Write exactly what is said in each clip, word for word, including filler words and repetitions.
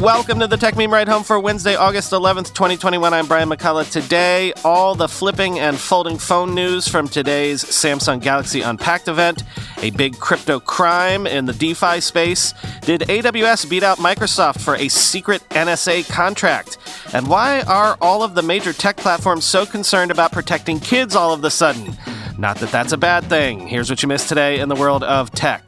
Welcome to the Tech Meme Ride Home for Wednesday, August eleventh, twenty twenty-one. I'm Brian McCullough. Today, all the flipping and folding phone news from today's Samsung Galaxy Unpacked event, a big crypto crime in the DeFi space, did A W S beat out Microsoft for a secret N S A contract, and why are all of the major tech platforms so concerned about protecting kids all of a sudden? Not that that's a bad thing. Here's what you missed today in the world of tech.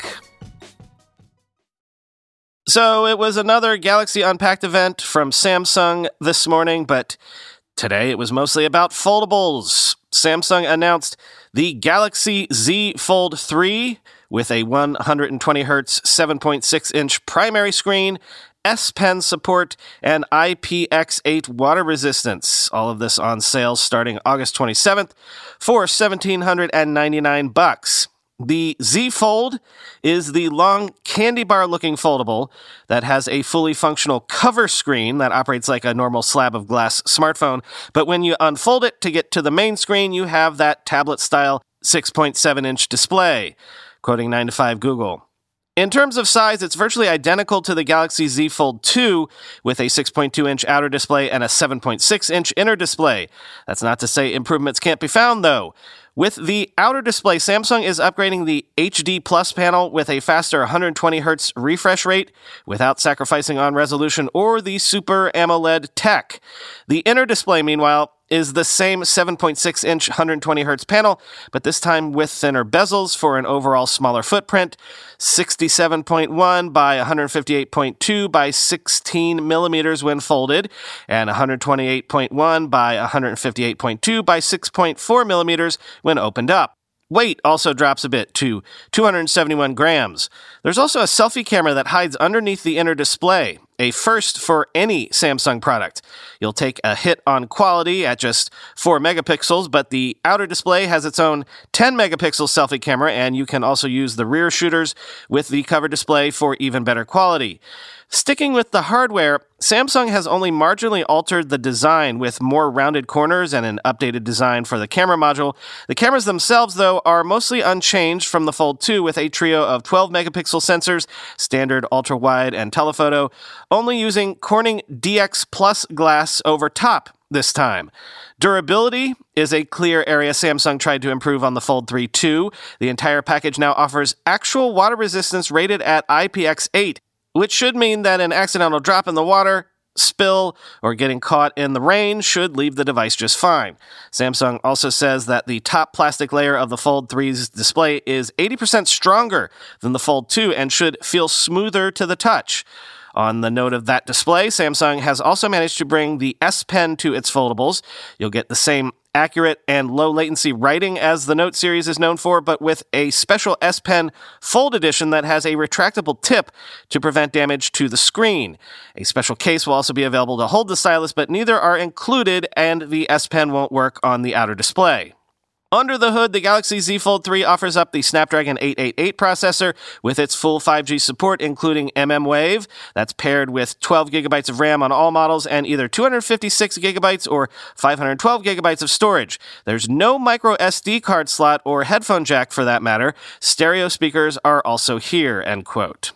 So it was another Galaxy Unpacked event from Samsung this morning, but today it was mostly about foldables. Samsung announced the Galaxy Z Fold three with a one hundred twenty hertz seven point six inch primary screen, S Pen support, and I P X eight water resistance. All of this on sale starting August twenty-seventh for one thousand seven hundred ninety-nine bucks. The Z Fold is the long candy bar-looking foldable that has a fully functional cover screen that operates like a normal slab of glass smartphone, but when you unfold it to get to the main screen, you have that tablet-style six point seven inch display, quoting nine to five Google. In terms of size, it's virtually identical to the Galaxy Z Fold two with a six point two inch outer display and a seven point six inch inner display. That's not to say improvements can't be found, though. With the outer display, Samsung is upgrading the H D Plus panel with a faster one hundred twenty hertz refresh rate without sacrificing on resolution or the Super AMOLED tech. The inner display, meanwhile, is the same seven point six inch one hundred twenty hertz panel, but this time with thinner bezels for an overall smaller footprint, sixty-seven point one by one fifty-eight point two by sixteen millimeters when folded, and one twenty-eight point one by one fifty-eight point two by six point four millimeters when opened up. Weight also drops a bit to two hundred seventy-one grams. There's also a selfie camera that hides underneath the inner display, a first for any Samsung product. You'll take a hit on quality at just four megapixels, but the outer display has its own ten megapixel selfie camera, and you can also use the rear shooters with the cover display for even better quality. Sticking with the hardware, Samsung has only marginally altered the design with more rounded corners and an updated design for the camera module. The cameras themselves, though, are mostly unchanged from the Fold two with a trio of twelve megapixel sensors, standard ultra-wide and telephoto, only using Corning D X Plus glass over top this time. Durability is a clear area Samsung tried to improve on the Fold three too. The entire package now offers actual water resistance rated at I P X eight, which should mean that an accidental drop in the water, spill, or getting caught in the rain should leave the device just fine. Samsung also says that the top plastic layer of the Fold three's display is eighty percent stronger than the Fold two and should feel smoother to the touch. On the note of that display, Samsung has also managed to bring the S Pen to its foldables. You'll get the same accurate and low latency writing as the Note series is known for, but with a special S Pen Fold edition that has a retractable tip to prevent damage to the screen. A special case will also be available to hold the stylus, but neither are included, and the S Pen won't work on the outer display. Under the hood, the Galaxy Z Fold three offers up the Snapdragon eight eighty-eight processor with its full five G support, including mmWave. That's paired with twelve gigabytes of RAM on all models and either two hundred fifty-six gigabytes or five hundred twelve gigabytes of storage. There's no micro S D card slot or headphone jack for that matter. Stereo speakers are also here, end quote.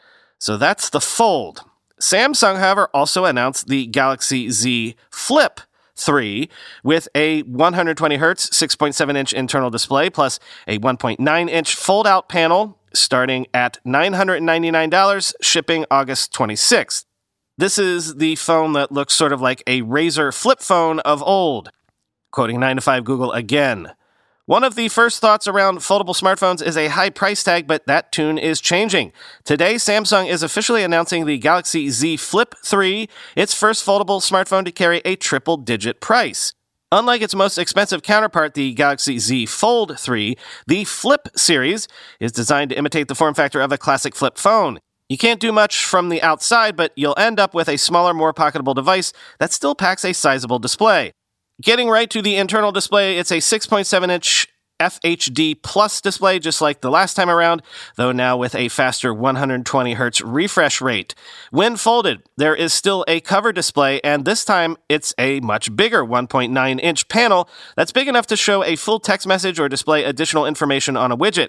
So that's the Fold. Samsung, however, also announced the Galaxy Z Flip three with a one hundred twenty hertz six point seven inch internal display plus a one point nine inch fold-out panel starting at nine hundred ninety-nine dollars, shipping August twenty-sixth. This is the phone that looks sort of like a Razer flip phone of old. Quoting nine to five Google again. One of the first thoughts around foldable smartphones is a high price tag, but that tune is changing. Today, Samsung is officially announcing the Galaxy Z Flip three, its first foldable smartphone to carry a triple-digit price. Unlike its most expensive counterpart, the Galaxy Z Fold three, the Flip series is designed to imitate the form factor of a classic flip phone. You can't do much from the outside, but you'll end up with a smaller, more pocketable device that still packs a sizable display. Getting right to the internal display, it's a six point seven inch F H D Plus display, just like the last time around, though now with a faster one hundred twenty hertz refresh rate. When folded, there is still a cover display, and this time it's a much bigger one point nine inch panel that's big enough to show a full text message or display additional information on a widget.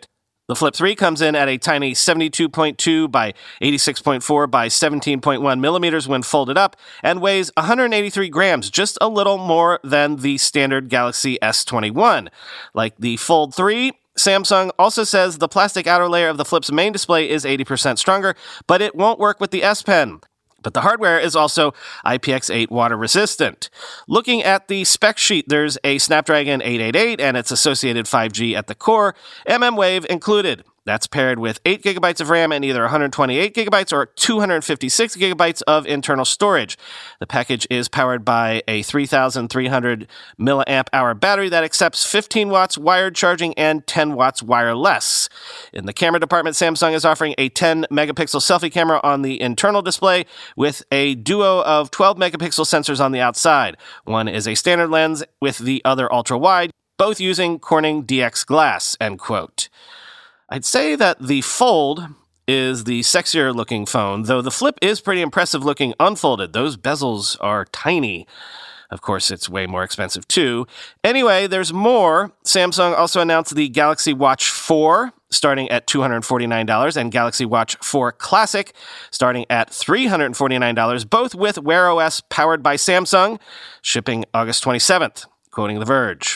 The Flip three comes in at a tiny seventy-two point two by eighty-six point four by seventeen point one millimeters when folded up and weighs one hundred eighty-three grams, just a little more than the standard Galaxy S twenty-one. Like the Fold three, Samsung also says the plastic outer layer of the Flip's main display is eighty percent stronger, but it won't work with the S Pen. But the hardware is also I P X eight water resistant. Looking at the spec sheet, there's a Snapdragon eight eighty-eight and its associated five G at the core, mmWave included. That's paired with eight gigabytes of RAM and either one hundred twenty-eight gigabytes or two hundred fifty-six gigabytes of internal storage. The package is powered by a three thousand three hundred milliamp hour battery that accepts fifteen watts wired charging and ten watts wireless. In the camera department, Samsung is offering a ten megapixel selfie camera on the internal display with a duo of twelve megapixel sensors on the outside. One is a standard lens with the other ultra-wide, both using Corning D X glass, end quote. I'd say that the Fold is the sexier looking phone, though the Flip is pretty impressive looking unfolded. Those bezels are tiny. Of course, it's way more expensive too. Anyway, there's more. Samsung also announced the Galaxy Watch four, starting at two hundred forty-nine dollars, and Galaxy Watch four Classic, starting at three hundred forty-nine dollars, both with Wear O S powered by Samsung, shipping August twenty-seventh, quoting The Verge.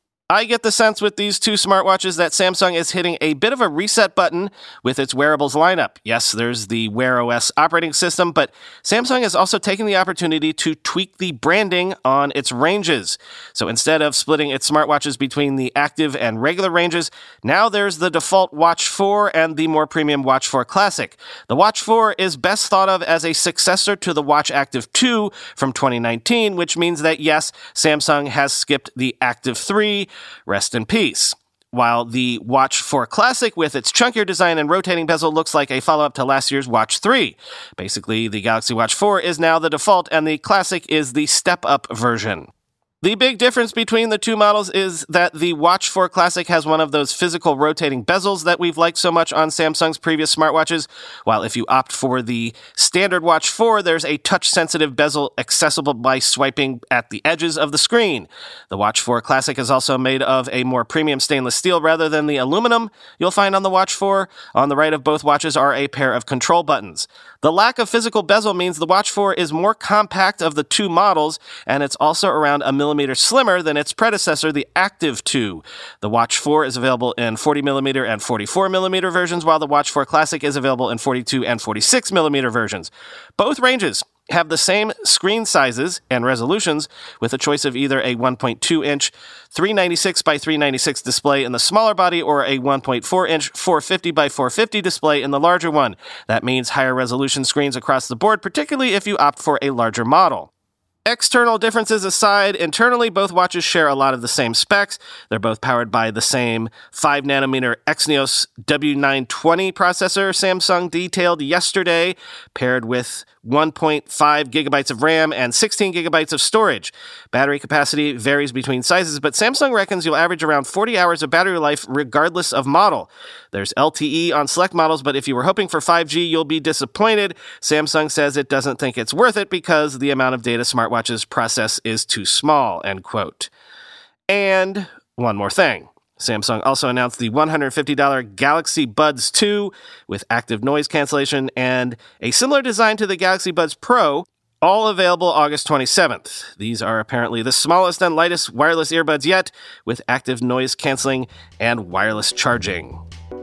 I get the sense with these two smartwatches that Samsung is hitting a bit of a reset button with its wearables lineup. Yes, there's the Wear O S operating system, but Samsung is also taking the opportunity to tweak the branding on its ranges. So instead of splitting its smartwatches between the active and regular ranges, now there's the default Watch four and the more premium Watch four Classic. The Watch four is best thought of as a successor to the Watch Active two from twenty nineteen, which means that yes, Samsung has skipped the Active three. Rest in peace. While the Watch four Classic with its chunkier design and rotating bezel looks like a follow-up to last year's Watch three. Basically, the Galaxy Watch four is now the default and the Classic is the step-up version. The big difference between the two models is that the Watch four Classic has one of those physical rotating bezels that we've liked so much on Samsung's previous smartwatches, while if you opt for the standard Watch four, there's a touch-sensitive bezel accessible by swiping at the edges of the screen. The Watch four Classic is also made of a more premium stainless steel rather than the aluminum you'll find on the Watch four. On the right of both watches are a pair of control buttons. The lack of physical bezel means the Watch four is more compact of the two models, and it's also around a millimeter slimmer than its predecessor, the Active two. The Watch four is available in forty millimeter and forty-four millimeter versions, while the Watch four Classic is available in forty-two and forty-six millimeter versions. Both ranges have the same screen sizes and resolutions, with a choice of either a one point two inch three ninety-six by three ninety-six display in the smaller body or a one point four inch four fifty by four fifty display in the larger one. That means higher resolution screens across the board, particularly if you opt for a larger model. External differences aside, internally both watches share a lot of the same specs. They're both powered by the same five nanometer Exynos W nine twenty processor Samsung detailed yesterday, paired with one point five gigabytes of RAM and sixteen gigabytes of storage. Battery capacity varies between sizes, but Samsung reckons you'll average around forty hours of battery life regardless of model. There's L T E on select models, but if you were hoping for five G, you'll be disappointed. Samsung says it doesn't think it's worth it because the amount of data smartwatches process is too small, end quote. And one more thing. Samsung also announced the one hundred fifty dollars Galaxy Buds two with active noise cancellation and a similar design to the Galaxy Buds Pro, all available August twenty-seventh. These are apparently the smallest and lightest wireless earbuds yet, with active noise canceling and wireless charging.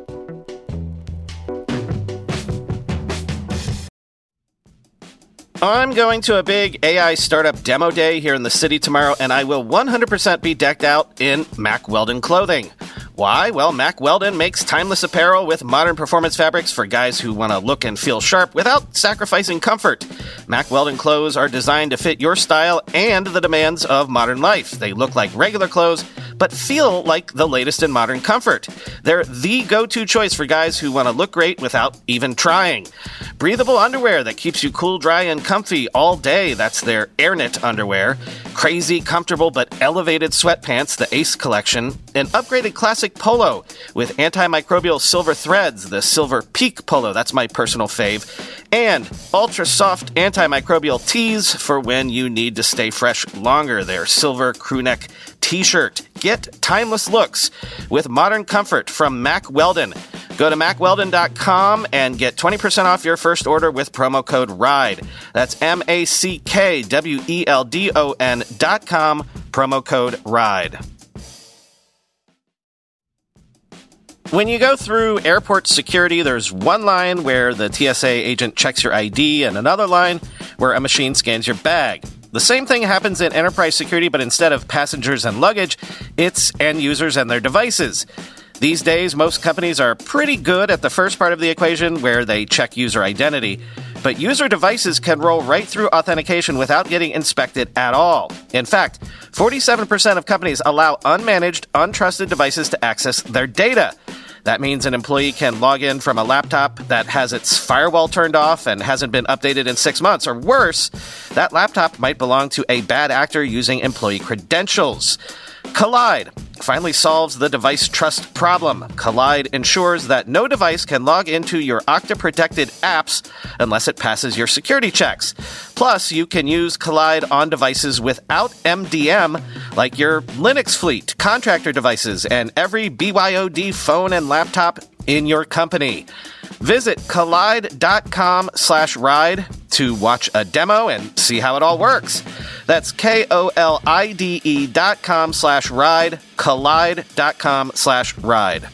I'm going to a big A I startup demo day here in the city tomorrow, and I will one hundred percent be decked out in Mack Weldon clothing. Why? Well, Mack Weldon makes timeless apparel with modern performance fabrics for guys who want to look and feel sharp without sacrificing comfort. Mack Weldon clothes are designed to fit your style and the demands of modern life. They look like regular clothes, but feel like the latest in modern comfort. They're the go-to choice for guys who want to look great without even trying. Breathable underwear that keeps you cool, dry, and comfy all day. That's their AirKnit underwear. Crazy, comfortable, but elevated sweatpants, the Ace collection. An upgraded classic polo with antimicrobial silver threads, the Silver Peak polo. That's my personal fave. And ultra-soft antimicrobial tees for when you need to stay fresh longer. Their silver crewneck t-shirt. get timeless looks with modern comfort from Mack Weldon. Go to mack weldon dot com and get twenty percent off your first order with promo code RIDE. That's M A C K W E L D O N dot com, promo code RIDE. When you go through airport security, there's one line where the T S A agent checks your I D and another line where a machine scans your bag. The same thing happens in enterprise security, but instead of passengers and luggage, it's end users and their devices. These days, most companies are pretty good at the first part of the equation where they check user identity, but user devices can roll right through authentication without getting inspected at all. In fact, forty-seven percent of companies allow unmanaged, untrusted devices to access their data. That means an employee can log in from a laptop that has its firewall turned off and hasn't been updated in six months, or worse, that laptop might belong to a bad actor using employee credentials. Kolide finally solves the device trust problem. Kolide ensures that no device can log into your Okta-protected apps unless it passes your security checks. Plus, you can use Kolide on devices without M D M, like your Linux fleet, contractor devices, and every B Y O D phone and laptop in your company. Visit kolide.com slash ride to watch a demo and see how it all works. That's K-O-L-I-D-E dot com slash ride, kolide.com slash ride.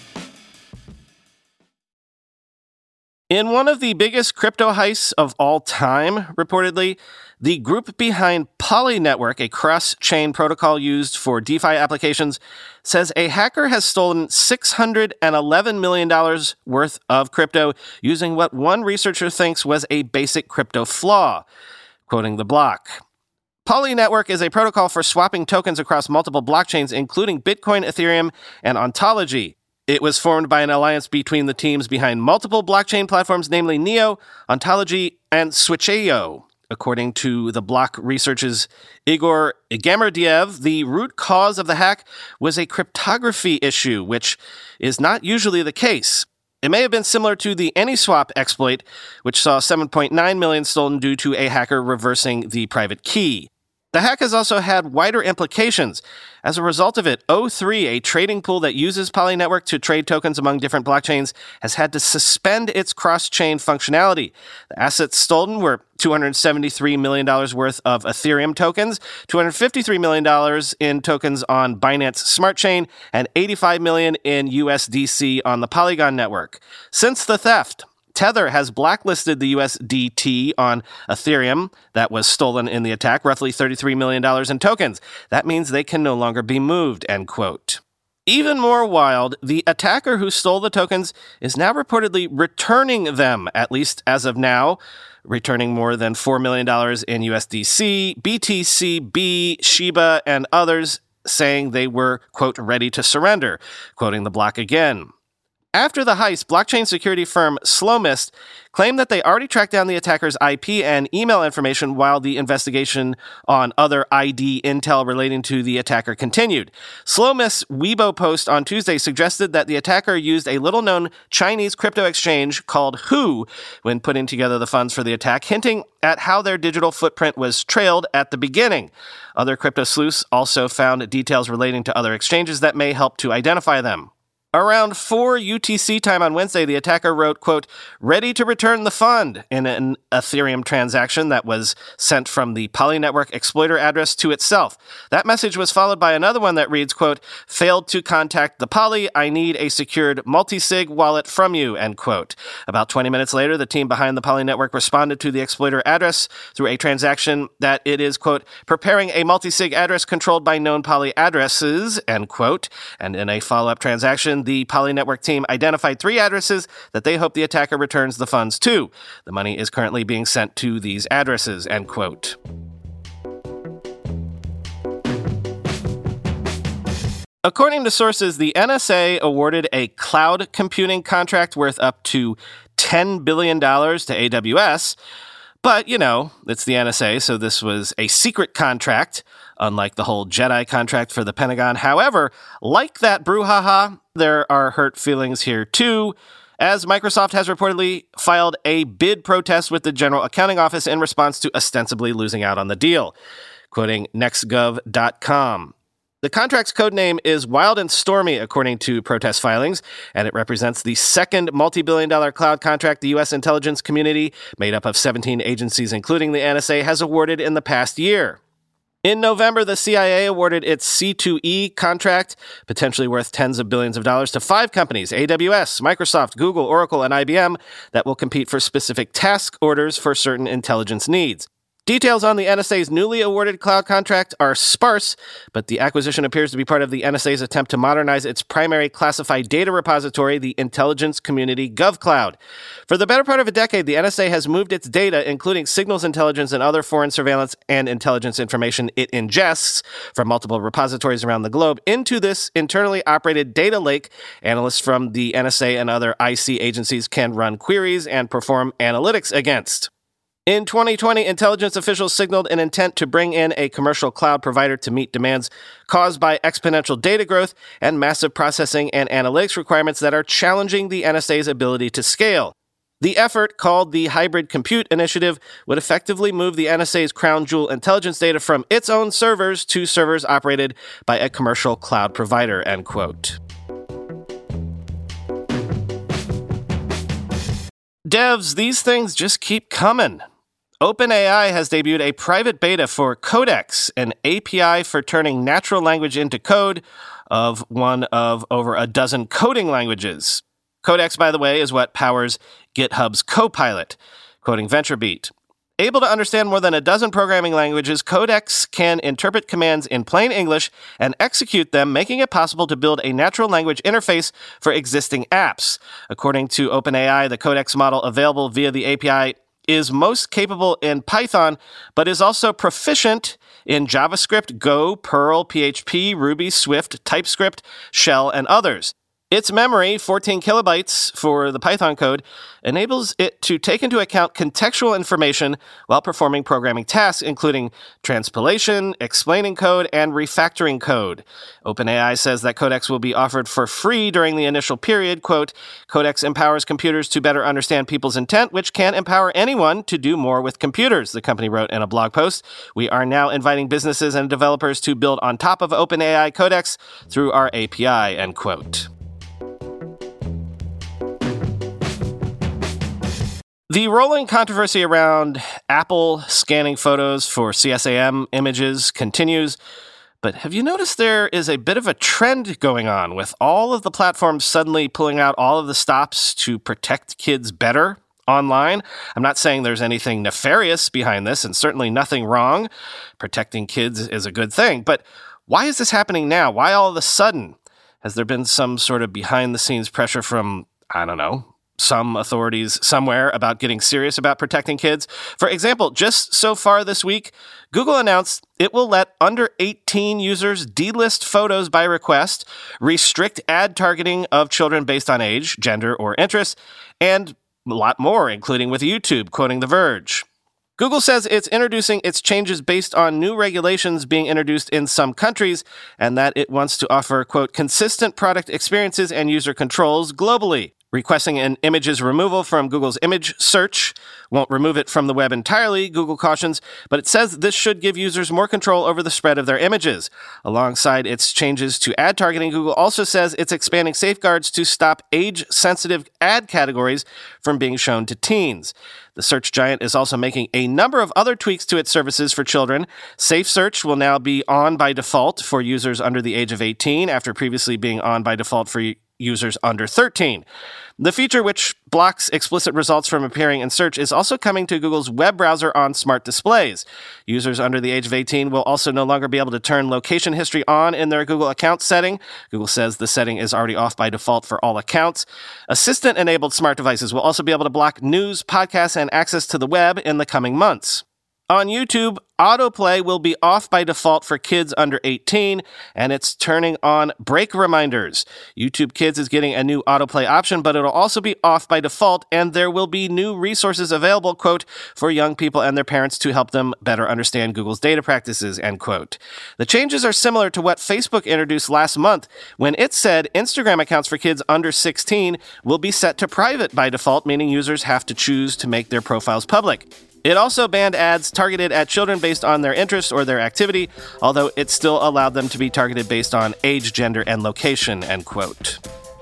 In one of the biggest crypto heists of all time, reportedly, the group behind Poly Network, a cross-chain protocol used for DeFi applications, says a hacker has stolen six hundred eleven million dollars worth of crypto using what one researcher thinks was a basic crypto flaw. Quoting the block, Poly Network is a protocol for swapping tokens across multiple blockchains, including Bitcoin, Ethereum, and Ontology. It was formed by an alliance between the teams behind multiple blockchain platforms, namely Neo, Ontology, and Switcheo. According to the block research's Igor Gamardiev, the root cause of the hack was a cryptography issue, which is not usually the case. It may have been similar to the AnySwap exploit, which saw seven point nine million dollars stolen due to a hacker reversing the private key. The hack has also had wider implications. As a result of it, O three, a trading pool that uses Poly Network to trade tokens among different blockchains, has had to suspend its cross-chain functionality. The assets stolen were two hundred seventy-three million dollars worth of Ethereum tokens, two hundred fifty-three million dollars in tokens on Binance Smart Chain, and eighty-five million dollars in U S D C on the Polygon network. Since the theft, Tether has blacklisted the U S D T on Ethereum that was stolen in the attack, roughly thirty-three million dollars in tokens. That means they can no longer be moved, end quote. Even more wild, the attacker who stole the tokens is now reportedly returning them, at least as of now, returning more than four million dollars in U S D C, B T C, B, Shiba, and others, saying they were, quote, ready to surrender, quoting the block again. After the heist, blockchain security firm Slowmist claimed that they already tracked down the attacker's I P and email information while the investigation on other I D intel relating to the attacker continued. Slowmist's Weibo post on Tuesday suggested that the attacker used a little-known Chinese crypto exchange called Hu when putting together the funds for the attack, hinting at how their digital footprint was trailed at the beginning. Other crypto sleuths also found details relating to other exchanges that may help to identify them. Around four U T C time on Wednesday, the attacker wrote, quote, ready to return the fund in an Ethereum transaction that was sent from the Poly Network exploiter address to itself. That message was followed by another one that reads, quote, failed to contact the Poly. I need a secured multi-sig wallet from you, end quote. About twenty minutes later, the team behind the Poly Network responded to the exploiter address through a transaction that it is, quote, preparing a multi-sig address controlled by known Poly addresses, end quote. And in a follow-up transaction, the Poly Network team identified three addresses that they hope the attacker returns the funds to. The money is currently being sent to these addresses, end quote. According to sources, the N S A awarded a cloud computing contract worth up to ten billion dollars to A W S. But, you know, it's the N S A, so this was a secret contract, unlike the whole Jedi contract for the Pentagon. However, like that brouhaha, there are hurt feelings here too, as Microsoft has reportedly filed a bid protest with the General Accounting Office in response to ostensibly losing out on the deal. Quoting next gov dot com. The contract's codename is Wild and Stormy, according to protest filings, and it represents the second multi-billion dollar cloud contract the U S intelligence community, made up of seventeen agencies including the N S A, has awarded in the past year. In November, the C I A awarded its C two E contract, potentially worth tens of billions of dollars, to five companies, A W S, Microsoft, Google, Oracle, and I B M, that will compete for specific task orders for certain intelligence needs. Details on the N S A's newly awarded cloud contract are sparse, but the acquisition appears to be part of the N S A's attempt to modernize its primary classified data repository, the Intelligence Community GovCloud. For the better part of a decade, the N S A has moved its data, including signals intelligence and other foreign surveillance and intelligence information it ingests from multiple repositories around the globe, into this internally operated data lake. Analysts from the N S A and other I C agencies can run queries and perform analytics against. In twenty twenty, intelligence officials signaled an intent to bring in a commercial cloud provider to meet demands caused by exponential data growth and massive processing and analytics requirements that are challenging the N S A's ability to scale. The effort, called the Hybrid Compute Initiative, would effectively move the N S A's crown jewel intelligence data from its own servers to servers operated by a commercial cloud provider, end quote. Devs, these things just keep coming. OpenAI has debuted a private beta for Codex, an A P I for turning natural language into code of one of over a dozen coding languages. Codex, by the way, is what powers GitHub's Copilot, quoting VentureBeat. Able to understand more than a dozen programming languages, Codex can interpret commands in plain English and execute them, making it possible to build a natural language interface for existing apps. According to OpenAI, the Codex model available via the A P I is most capable in Python, but is also proficient in JavaScript, Go, Perl, P H P, Ruby, Swift, TypeScript, Shell, and others. Its memory, fourteen kilobytes for the Python code, enables it to take into account contextual information while performing programming tasks, including transpilation, explaining code, and refactoring code. OpenAI says that Codex will be offered for free during the initial period. Quote, Codex empowers computers to better understand people's intent, which can empower anyone to do more with computers, the company wrote in a blog post. We are now inviting businesses and developers to build on top of OpenAI Codex through our A P I, end quote. The rolling controversy around Apple scanning photos for C S A M images continues, but have you noticed there is a bit of a trend going on with all of the platforms suddenly pulling out all of the stops to protect kids better online? I'm not saying there's anything nefarious behind this, and certainly nothing wrong. Protecting kids is a good thing, but why is this happening now? Why all of a sudden? Has there been some sort of behind-the-scenes pressure from, I don't know, some authorities somewhere about getting serious about protecting kids? For example, just so far this week, Google announced it will let under eighteen users delist photos by request, restrict ad targeting of children based on age, gender, or interest, and a lot more, including with YouTube, quoting The Verge. Google says it's introducing its changes based on new regulations being introduced in some countries, and that it wants to offer, quote, consistent product experiences and user controls globally. Requesting an image's removal from Google's image search won't remove it from the web entirely, Google cautions, but it says this should give users more control over the spread of their images. Alongside its changes to ad targeting, Google also says it's expanding safeguards to stop age-sensitive ad categories from being shown to teens. The search giant is also making a number of other tweaks to its services for children. Safe Search will now be on by default for users under the age of eighteen, after previously being on by default for users under thirteen. The feature, which blocks explicit results from appearing in search, is also coming to Google's web browser on smart displays. Users under the age of eighteen will also no longer be able to turn location history on in their Google account setting. Google says the setting is already off by default for all accounts. Assistant-enabled smart devices will also be able to block news, podcasts, and access to the web in the coming months. On YouTube, autoplay will be off by default for kids under eighteen, and it's turning on break reminders. YouTube Kids is getting a new autoplay option, but it'll also be off by default, and there will be new resources available, quote, for young people and their parents to help them better understand Google's data practices, end quote. The changes are similar to what Facebook introduced last month, when it said Instagram accounts for kids under sixteen will be set to private by default, meaning users have to choose to make their profiles public. It also banned ads targeted at children based on their interest or their activity, although it still allowed them to be targeted based on age, gender, and location, end quote.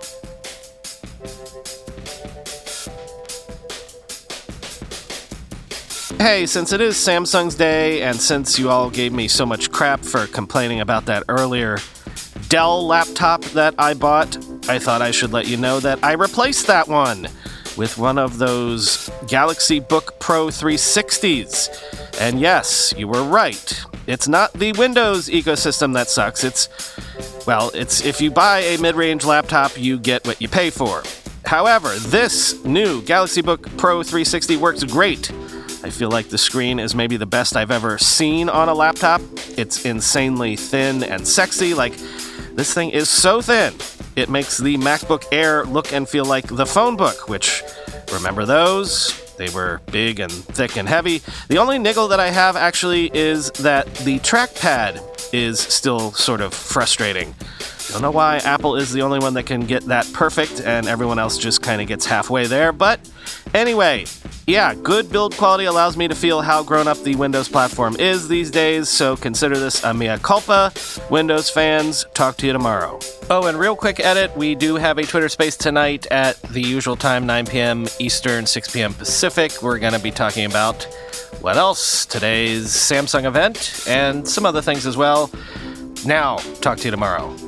Hey, since it is Samsung's day, and since you all gave me so much crap for complaining about that earlier Dell laptop that I bought, I thought I should let you know that I replaced that one with one of those Galaxy Book Pro three sixties. And yes, you were right. It's not the Windows ecosystem that sucks. It's, well, it's if you buy a mid-range laptop, you get what you pay for. However, this new Galaxy Book Pro three sixty works great. I feel like the screen is maybe the best I've ever seen on a laptop. It's insanely thin and sexy. Like, this thing is so thin, it makes the MacBook Air look and feel like the phone book, which, remember those? They were big and thick and heavy. The only niggle that I have, actually, is that the trackpad is still sort of frustrating. Don't know why Apple is the only one that can get that perfect, and everyone else just kind of gets halfway there. But anyway, yeah, good build quality allows me to feel how grown up the Windows platform is these days, so consider this a mea culpa. Windows fans, talk to you tomorrow. Oh, and real quick edit, we do have a Twitter space tonight at the usual time, nine p.m. Eastern, six p.m. Pacific. We're going to be talking about, what else? Today's Samsung event, and some other things as well. Now, talk to you tomorrow.